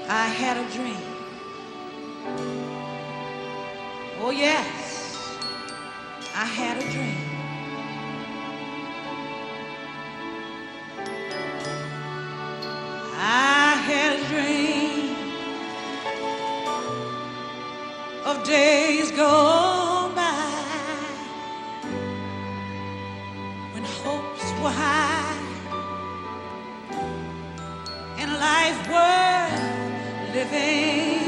I had a dream. Oh yes, I had a dream. I had a dream of days gone by when hopes were high and life worth living.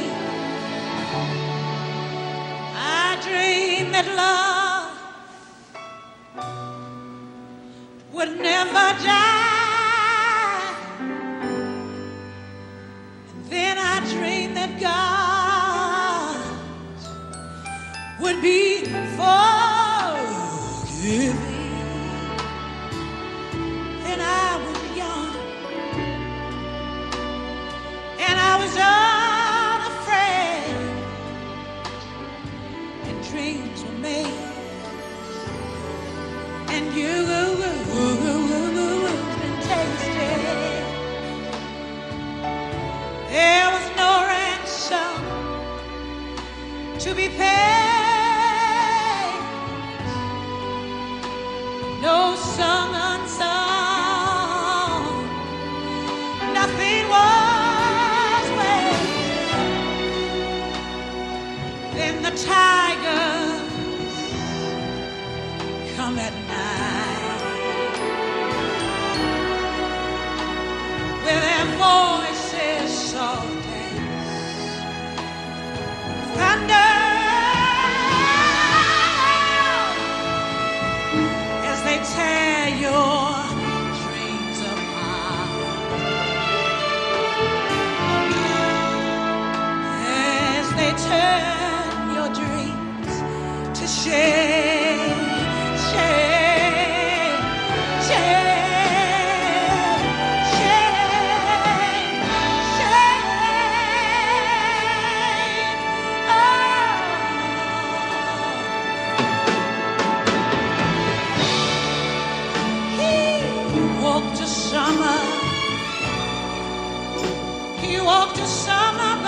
I dreamed that love would never die. And then I dreamed that God would be forgiving. And I was young, and I was unafraid, and dreams were made, and you've been tasted. There was no ransom to be paid, no song unsung, nothing was wasted. Then the tigers come at night with their voices soft as thunder, as they tear your dreams apart, as they turn your dreams to shame, shame, shame, shame, shame. He walked to summer. He walked to summer.